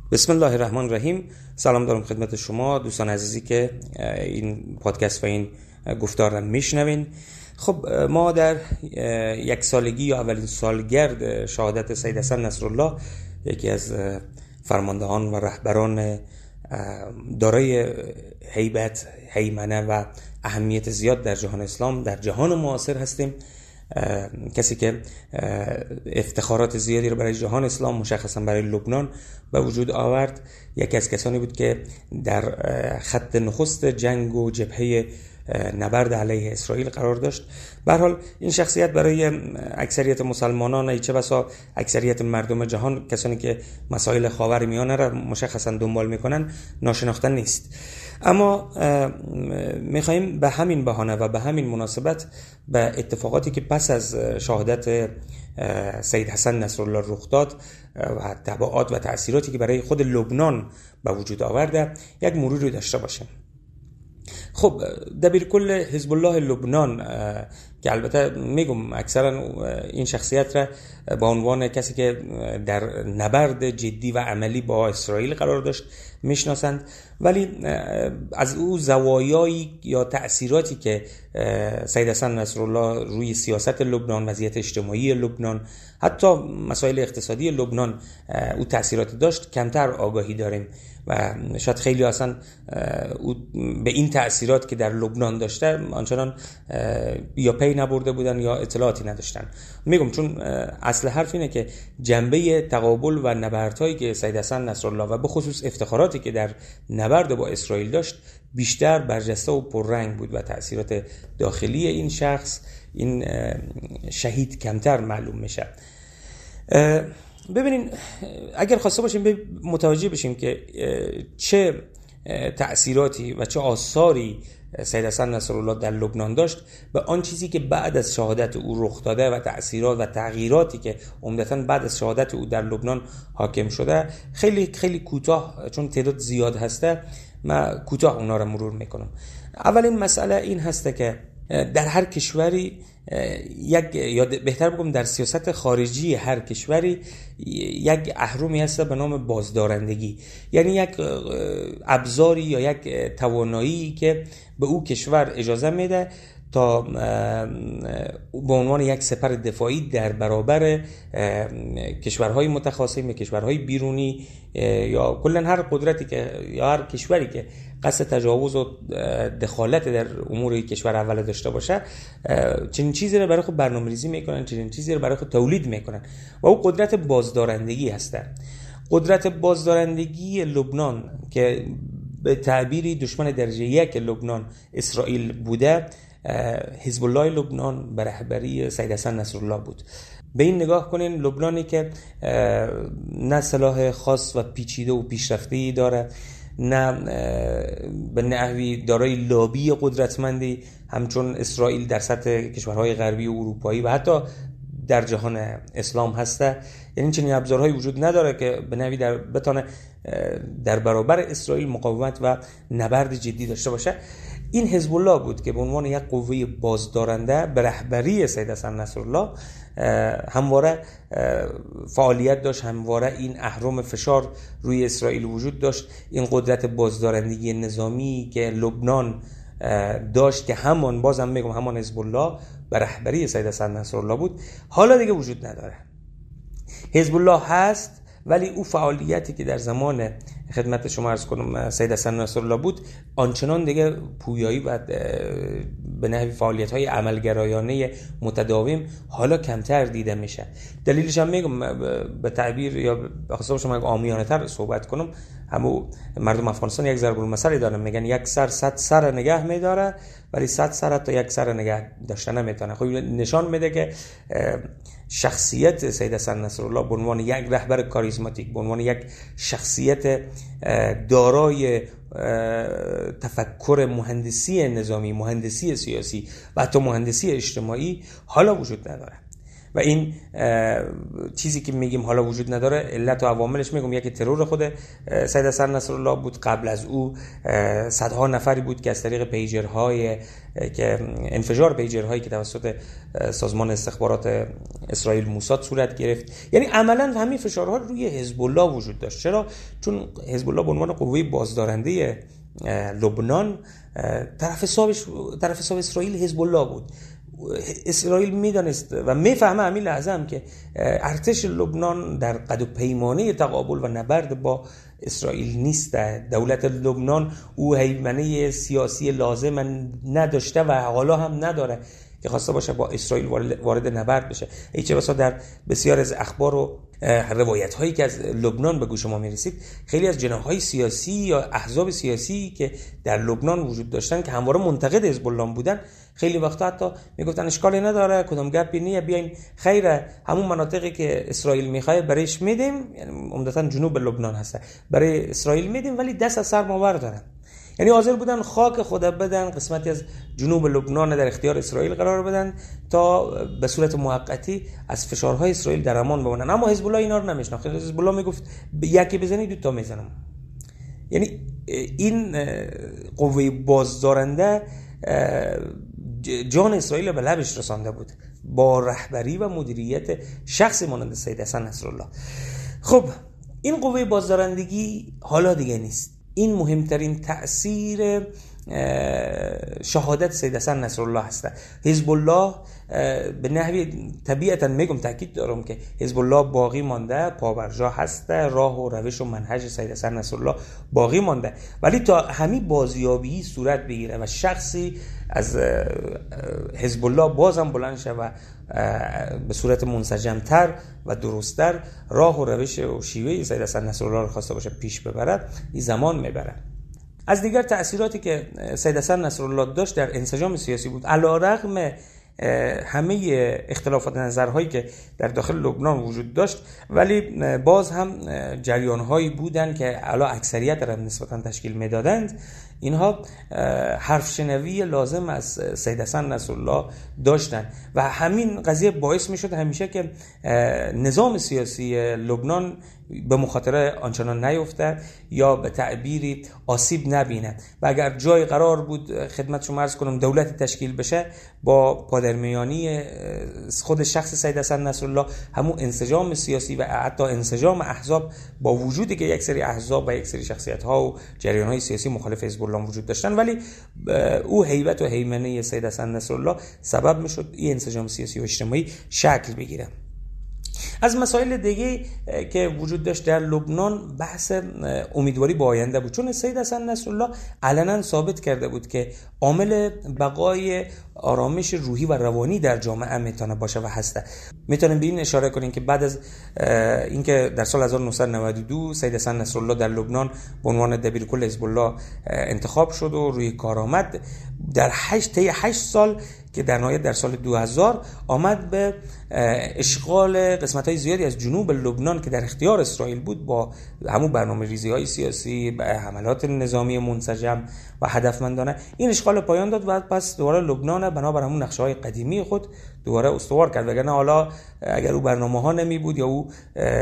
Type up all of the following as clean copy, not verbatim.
بسم الله الرحمن الرحیم. سلام دارم خدمت شما دوستان عزیزی که این پادکست و این گفتار را میشنوین. خب ما در یک سالگی یا اولین سالگرد شهادت سید حسن نصرالله، یکی از فرماندهان و رهبران دارای هیبت، هیمنه و اهمیت زیاد در جهان اسلام، در جهان معاصر هستیم. کسی که افتخارات زیادی رو برای جهان اسلام، مشخصا برای لبنان به وجود آورد، یکی از کسانی بود که در خط نخست جنگ و جبهه نبرد علیه اسرائیل قرار داشت. به هر حال این شخصیت برای اکثریت مسلمانان، چه بسا اکثریت مردم جهان، کسانی که مسائل خاورمیانه را مشخصا دنبال میکنن، ناشناخته نیست. اما میخواییم به همین بهانه و به همین مناسبت به اتفاقاتی که پس از شهادت سید حسن نصرالله رخ داد و تبعات و تأثیراتی که برای خود لبنان به وجود آورده یک مروری داشته باشیم. خب دبیرکل حزب الله لبنان، که البته میگم اکثرا این شخصیت را با عنوان کسی که در نبرد جدی و عملی با اسرائیل قرار داشت میشناسند، ولی از او زوایایی یا تأثیراتی که سید حسن نصرالله روی سیاست لبنان، وضعیت اجتماعی لبنان، حتی مسائل اقتصادی لبنان او تأثیرات داشت کمتر آگاهی داریم و شاید خیلی اصلا به این تأثیرات که در لبنان داشته آنچنان یا پی نبرده بودن یا اطلاعاتی نداشتن. میگم چون اصل حرف اینه که جنبه تقابل و نبردهایی که سید حسن نصرالله و به خصوص افتخاراتی که در نبرد با اسرائیل داشت بیشتر برجسته و پررنگ بود و تأثیرات داخلی این شخص، این شهید، کمتر معلوم میشه. ببینین اگر خواسته باشیم متوجه بشیم که چه تأثیراتی و چه آثاری سید حسن نصرالله در لبنان داشت، به آن چیزی که بعد از شهادت او رخ داده و تأثیرات و تغییراتی که عمدتاً بعد از شهادت او در لبنان حاکم شده، خیلی خیلی کوتاه، چون تعداد زیاد هسته، من کوتاه اونا رو مرور میکنم. اولین مسئله این هسته که در هر کشوری یا بهتر بگم در سیاست خارجی هر کشوری یک اهرمی هست به نام بازدارندگی، یعنی یک ابزاری یا یک توانایی که به او کشور اجازه میده تا به عنوان یک سپر دفاعی در برابر کشورهای متخاصم، کشورهای بیرونی یا کلا هر قدرتی که یا هر کشوری که قصد تجاوز و دخالت در امور کشور اول داشته باشه، چنین چیزی رو برای خود برنامه‌ریزی میکنن، چنین چیزی رو برای خود تولید میکنن و او قدرت بازدارندگی هسته. قدرت بازدارندگی لبنان که به تعبیری دشمن درجه یک لبنان اسرائیل بوده، حزب الله لبنان به رهبری سید حسن نصرالله بود. به این نگاه کنین، لبنانی که نه سلاح خاص و پیچیده و پیشرفته‌ای داره، نه به نحوی دارای لابی قدرتمندی همچون اسرائیل در سطح کشورهای غربی و اروپایی و حتی در جهان اسلام هسته، یعنی چنین ابزارهایی وجود نداره که به نحوی بتونه در برابر اسرائیل مقاومت و نبرد جدی داشته باشه. این حزب الله بود که به عنوان یک قوه بازدارنده به رهبری سید حسن نصرالله همواره فعالیت داشت، همواره این اهرم فشار روی اسرائیل وجود داشت. این قدرت بازدارندگی نظامی که لبنان داشت که بازم میگم همان حزب الله به رهبری سید حسن نصرالله بود، حالا دیگه وجود نداره. حزب الله هست، ولی او فعالیتی که در زمان خدمت شما عرض کنم سید حسن نصرالله بود آنچنان دیگه پویایی و به نحوی فعالیت‌های عملگرایانه متداوم حالا کمتر دیده میشه. دلیلش هم میگم به تعبیر یا به خصوص شما عامیانه‌تر صحبت کنم، همون مردم افغانستان یک ضرب المثل دارن، میگن یک سر 100 سر نگه میداره ولی 100 سر تا یک سر نگه داشتن نمیتونه. خب نشان میده که شخصیت سید حسن نصرالله به عنوان یک رهبر کاریزماتیک، به عنوان یک شخصیت دارای تفکر مهندسی نظامی، مهندسی سیاسی و حتی مهندسی اجتماعی حالا وجود نداره. و این چیزی که میگیم حالا وجود نداره، علت و عواملش میگم یکی ترور خود سید حسن نصرالله بود. قبل از او صدها نفری بود که از طریق پیجرهای که انفجار پیجرهایی که توسط سازمان استخبارات اسرائیل موساد صورت گرفت. یعنی عملاً همین فشارها روی حزب الله وجود داشت. چرا؟ چون حزب الله به عنوان قوه بازدارنده لبنان طرف حساب اسرائیل حزب الله بود. اسرائیل میدانست و میفهمه همین لحظه هم که ارتش لبنان در قد و پیمانه تقابل و نبرد با اسرائیل نیست. دولت لبنان او هیمنه سیاسی لازم نداشته و حالا هم نداره که خواسته باشه با اسرائیل وارد نبرد بشه. چه بسا در بسیار از اخبار و روایت هایی که از لبنان به گوش ما میرسید، خیلی از جناح‌های سیاسی یا احزاب سیاسی که در لبنان وجود داشتن که همواره منتقد حزب الله بودن، خیلی وقتا حتی میگفتن اشکالی نداره، کدام گپی نیه، بیاین خیره همون مناطقی که اسرائیل میخواد برایش میدیم، یعنی عمدتاً جنوب لبنان هست، برای اسرائیل میدیم ولی دست از سر ما بردارن. یعنی حاضر بودن خاک خود بدن، قسمتی از جنوب لبنان در اختیار اسرائیل قرار بدن تا به صورت موقتی از فشارهای اسرائیل در امان بمونن. اما حزب الله اینا رو نمیشناخت. حزب الله میگفت یکی بزنی دو تا میزنم. یعنی این قوه بازدارنده جان اسرائیل به لبش رسانده بود با رهبری و مدیریت شخصی مانند سید حسن نصرالله. خب این قوه بازدارندگی حالا دیگه نیست. این مهمترین تأثیر شهادت سید حسن نصرالله هست. حزب الله به نحوی طبیعتا میگم تاکید دارم که حزب الله باقی مانده، پابرجا هست، راه و روش و منهج سید حسن نصرالله باقی مانده، ولی تا همین بازیابی صورت بگیره و شخصی از حزب الله بازم بلند شه و به صورت منسجمتر و درستتر راه و روش و شیوه سید حسن نصرالله رو خواسته باشه پیش ببرد، این زمان میبره. از دیگر تأثیراتی که سید حسن نصرالله داشت در انسجام سیاسی بود. علی‌رغم همه اختلافات نظرهایی که در داخل لبنان وجود داشت، ولی باز هم جریانهایی بودند که علا اکثریت را نسبتاً تشکیل میدادند. اینها حرف شنوی لازم از سید حسن نصرالله داشتند و همین قضیه باعث میشد همیشه که نظام سیاسی لبنان به مخاطره آنچنان نیفته یا به تعبیری آسیب نبیند و اگر جای قرار بود خدمت شما عرض کنم دولت تشکیل بشه، با پادرمیانی خود شخص سید حسن نصرالله همون انسجام سیاسی و حتی انسجام احزاب، با وجودی که یک سری احزاب و یک سری شخصیت ها و جریان های سیاسی مخالف حزب الله وجود داشتن، ولی او هیبت و هیمنه سید حسن نصرالله سبب میشد این انسجام سیاسی و اجتماعی شکل بگیره. از مسائل دیگه که وجود داشت در لبنان بحث امیدواری به آینده بود، چون سید حسن نصرالله علنا ثابت کرده بود که عامل بقای آرامش روحی و روانی در جامعه میتونه باشه و هسته. میتونیم به این اشاره کنیم که بعد از اینکه در سال 1992 سید حسن نصرالله در لبنان به عنوان دبیرکل حزب الله انتخاب شد و روی کار آمد، در 8 سال که در نهایت در سال 2000 آمد به اشغال قسمت‌های زیادی از جنوب لبنان که در اختیار اسرائیل بود با همون برنامه‌ریزی‌های سیاسی، به حملات نظامی منسجم و هدفمندانه. این اشغال پایان داد و پس دوباره لبنان بنابر همون نقشه‌های قدیمی خود دوباره استوار کرد. وگرنه حالا اگر او برنامه‌ها نمی بود یا او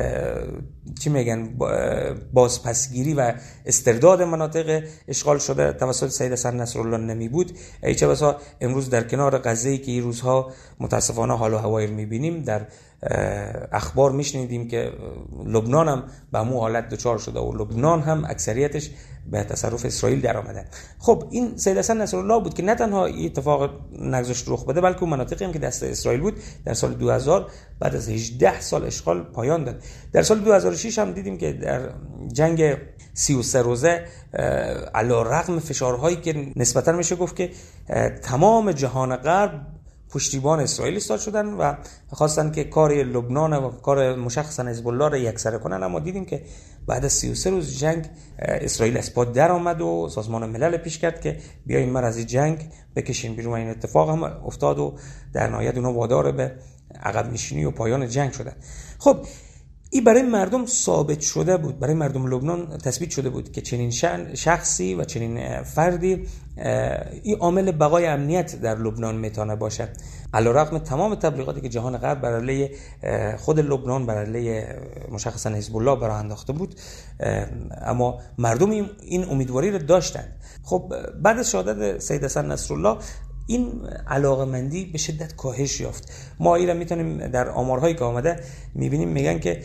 چی میگن بازپسگیری و استرداد مناطق اشغال شده توسط سید حسن نصرالله نمی بود، چه بسا امروز در کنار غزه‌ای که این روزها متاسفانه حال و هوایی رو می‌بینیم، در اخبار میشنیدیم که لبنان هم به همون حالت دچار شده و لبنان هم اکثریتش به تصرف اسرائیل در آمده. خب این سید حسن نصرالله بود که نه تنها این اتفاق نگذاشت رخ بده، بلکه اون مناطقی هم که دست اسرائیل بود در سال 2000 بعد از 18 سال اشغال پایان داد. در سال 2006 هم دیدیم که در جنگ 33 روزه علی‌رغم فشارهایی که نسبتاً میشه گفت که تمام جهان غرب پشتیبان اسرائیل ایستاد شدن و خواستن که کار لبنان و کار مشخصا حزب الله را یکسره کنن، اما دیدیم که بعد از 33 روز جنگ اسرائیل از پا در آمد و سازمان ملل پیش کرد که بیاین ما از این جنگ بکشیم بیرون. این اتفاق هم افتاد و در نهایت اونا وادار به عقب نشینی و پایان جنگ شدن. خب این برای مردم ثابت شده بود، برای مردم لبنان تثبیت شده بود که چنین شخصی و چنین فردی این عامل بقای امنیت در لبنان میتونه باشه. علیرغم تمام تبلیغاتی که جهان غرب بر علیه خود لبنان، بر علیه مشخصا حزب الله برآ انداخته بود، اما مردم این امیدواری رو داشتن. خب بعد از شهادت سید حسن نصرالله این علاقمندی به شدت کاهش یافت. ما ایران میتونیم در آمارهایی که آمده میبینیم میگن که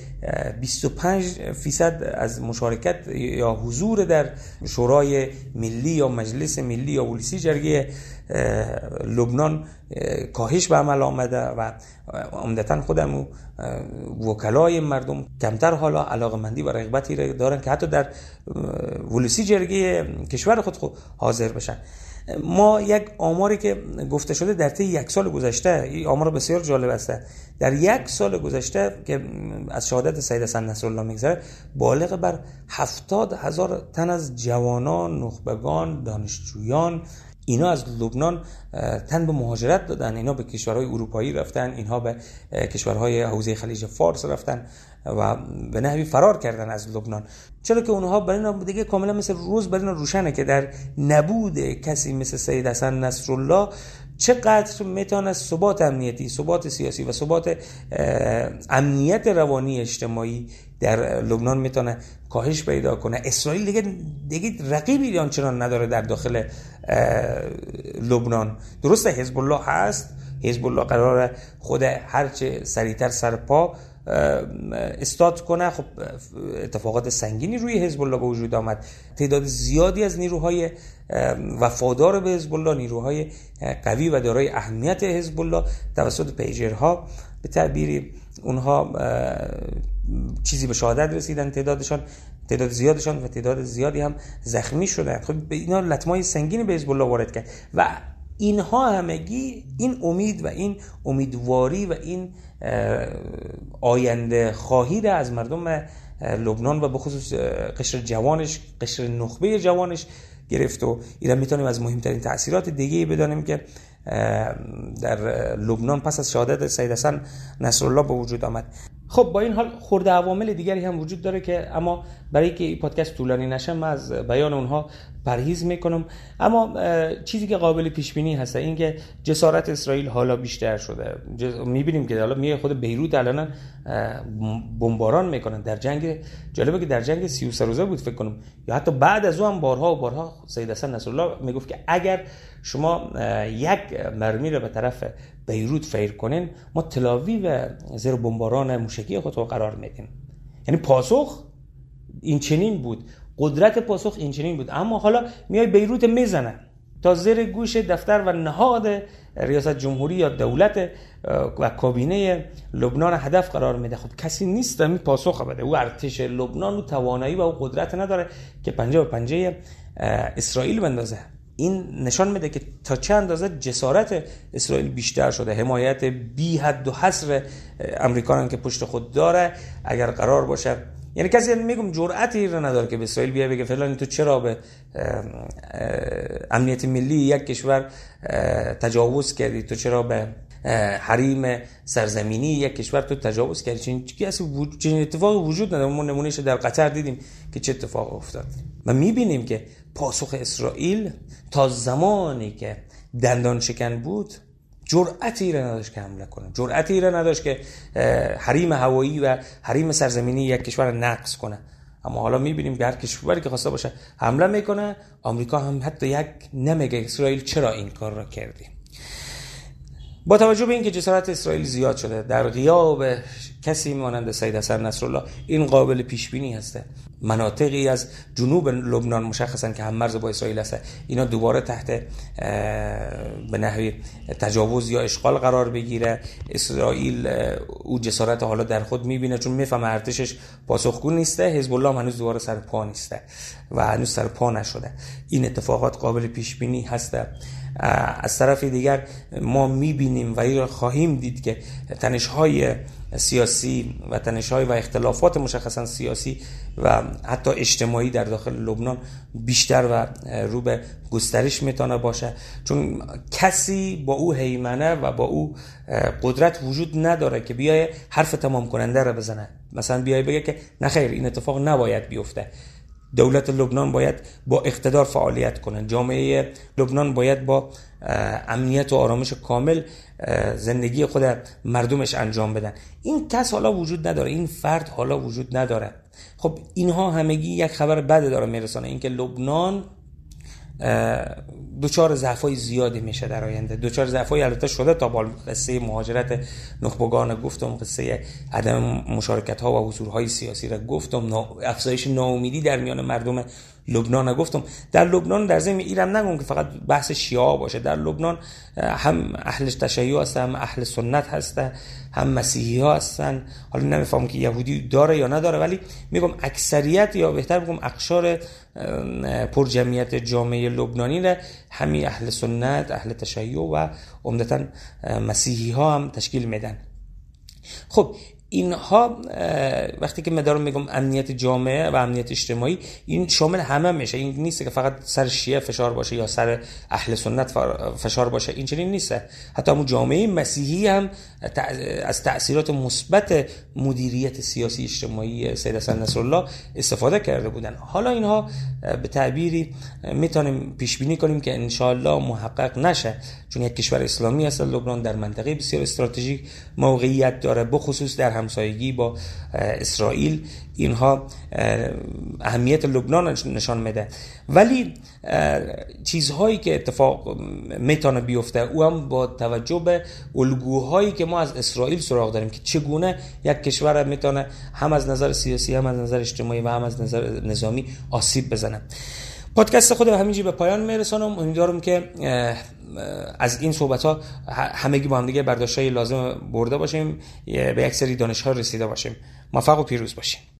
25% از مشارکت یا حضور در شورای ملی یا مجلس ملی یا ولسی جرگه لبنان کاهش به عمل آمده و عمدتاً خودمون وکلای مردم کمتر حالا علاقمندی و رغبتی دارن که حتی در ولسی جرگه کشور خود حاضر بشن. ما یک آماری که گفته شده در طی 1 سال گذشته، این آمار بسیار جالب است، در 1 سال گذشته که از شهادت سید حسن نصرالله میگذره، بالغ بر 70,000 تن از جوانان، نخبگان، دانشجویان، اینا از لبنان تن به مهاجرت دادن. اینا به کشورهای اروپایی رفتن، اینها به کشورهای حوزه خلیج فارس رفتن و به نحوی فرار کردن از لبنان، چرا که اونها برای اینا دیگه کاملا مثل روز برای اینا روشنه که در نبود کسی مثل سید حسن نصرالله چقدر میتونه ثبات امنیتی، ثبات سیاسی و ثبات امنیت روانی اجتماعی در لبنان میتونه کاهش پیدا کنه. اسرائیل دیگه رقیبی آنچنان نداره در داخل لبنان. درسته حزب الله هست، حزب الله قراره خود هرچه سریعتر سرپا استاد کنه. خب اتفاقات سنگینی روی حزب الله به وجود آمد، تعداد زیادی از نیروهای وفادار به حزب الله، نیروهای قوی و دارای اهمیت حزب الله توسط پیجرها به تعبیری اونها چیزی به شهادت رسیدن، تعداد زیادشان و تعداد زیادی هم زخمی شدن. خب اینا لطمای سنگینی به حزب الله وارد کرد و اینها همگی این امید و این امیدواری و این آینده خواهی را از مردم لبنان و به خصوص قشر جوانش، قشر نخبه جوانش گرفت و ایران میتونیم از مهمترین تأثیرات دیگه‌ای بدانیم که در لبنان پس از شهادت سید حسن نصرالله به وجود آمد. خب با این حال خورده عوامل دیگری هم وجود داره که اما برای که این پادکست طولانی نشه من از بیان اونها پرهیز میکنم. اما چیزی که قابل پیش بینی هست این که جسارت اسرائیل حالا بیشتر شده. میبینیم که حالا میگه خود بیروت الان بمباران میکنن. در جنگ جالبه که در جنگ 33 روزه بود فکر کنم، یا حتی بعد از اون هم بارها سید حسن نصرالله میگفت که اگر شما یک مرمی رو به طرف بیروت فیر کنین، ما تلاویو زیر بمباران موشکی خود رو قرار میدیم. یعنی پاسخ این چنین بود، قدرت پاسخ این چنین بود. اما حالا میای بیروت میزنه تا زیر گوش دفتر و نهاد ریاست جمهوری یا دولت و کابینه لبنان هدف قرار میده. خب کسی نیست می پاسخ بده. او ارتش لبنان و توانایی و او قدرت نداره که پنجه به پنجه اسرائیل بندازه. این نشان میده که تا چه اندازه جسارت اسرائیل بیشتر شده، حمایت بی حد و حصر امریکایان که پشت خود داره. اگر قرار باشه، یعنی کسی میگم جرأتی رو نداره که به اسرائیل بیا بگه فلان تو چرا به امنیت ملی یک کشور تجاوز کردی، تو چرا به حریم سرزمینی یک کشور تو تجاوز کردی. چنین اتفاقی وجود نداره. ما نمونهش در قطر دیدیم که چه اتفاق افتاد. و میبینیم که پاسخ اسرائیل تا زمانی که دندان شکن بود جرأتی را نداشت که حمله کنه، جرأتی را نداشت که حریم هوایی و حریم سرزمینی یک کشور نقض کنه. اما حالا میبینیم که هر کشوری که خواسته باشه حمله میکنه. آمریکا هم حتی یک نمیگه اسرائیل چرا این کار را کردی. با توجه به اینکه جسارت اسرائیل زیاد شده در غیاب کسی مانند سید حسن نصرالله، این قابل پیش بینی هسته مناطقی از جنوب لبنان مشخصا که هم مرز با اسرائیل هسته، اینا دوباره تحت به نحوی تجاوز یا اشغال قرار بگیره. اسرائیل او جسارت حالا در خود میبینه چون میفهمه ارتشش پاسخگو نیسته. حزب الله هم هنوز دوباره سر پا نیسته و هنوز سر پا نشده. این اتفاقات قابل پیش بینی هسته. از طرف دیگر ما میبینیم و خواهیم دید که تنش‌های سیاسی و تنش‌های و اختلافات مشخصا سیاسی و حتی اجتماعی در داخل لبنان بیشتر و رو به گسترش میتونه باشه، چون کسی با او هیمنه و با او قدرت وجود نداره که بیای حرف تمام کننده رو بزنه. مثلا بیای بگه که نه خیر این اتفاق نباید بیفته. دولت لبنان باید با اقتدار فعالیت کنه، جامعه لبنان باید با امنیت و آرامش کامل زندگی خود مردمش انجام بدن. این کس حالا وجود نداره، این فرد حالا وجود نداره. خب اینها همگی یک خبر بد داره میرسانه، اینکه لبنان دوچار ضعفای زیادی میشه در آینده. دوچار ضعفای البته شده تا با قصه مهاجرت نخبگان گفتم، قصه عدم مشارکت ها و حضور های سیاسی را گفتم، افزایش ناامیدی در میان مردم لبنان گفتم. در لبنان در ضمن ایرم نگم که فقط بحث شیعه باشه، در لبنان هم اهل تشیع هستن، هم اهل سنت هستن، هم مسیحی ها هستن. حالا نمیفهم که یهودی داره یا نداره، ولی میگم اکثریت یا بهتر بگم اقشار پر جمعیت جامعه لبنانی را همین اهل سنت، اهل تشیع و عمدتاً مسیحی ها هم تشکیل میدن. خب اینها وقتی که من دارم میگم امنیت جامعه و امنیت اجتماعی، این شامل همه میشه. این نیست که فقط سر شیعه فشار باشه یا سر اهل سنت فشار باشه، این چنین نیست. حتی همون جامعه مسیحی هم از تأثیرات مثبت مدیریت سیاسی اجتماعی سید حسن نصرالله استفاده کرده بودن. حالا اینها به تعبیری میتونیم پیش بینی کنیم که ان شاء الله محقق نشه، چون یک کشور اسلامی است لبنان، در منطقه بسیار استراتژیک موقعیت داره، بخصوص در همسایگی با اسرائیل. اینها اهمیت لبنان نشان میده. ولی چیزهایی که اتفاق میتونه بیفته او هم با توجه به الگوهایی که ما از اسرائیل سراغ داریم که چگونه یک کشور میتونه هم از نظر سیاسی، هم از نظر اجتماعی و هم از نظر نظامی آسیب بزنه. پادکست خود همینجوری به پایان میرسانم. امیدوارم که از این صحبت ها همگی با هم دیگه برداشتای لازم برده باشیم، به یک سری دانش ها رسیده باشیم. موفق و پیروز باشیم.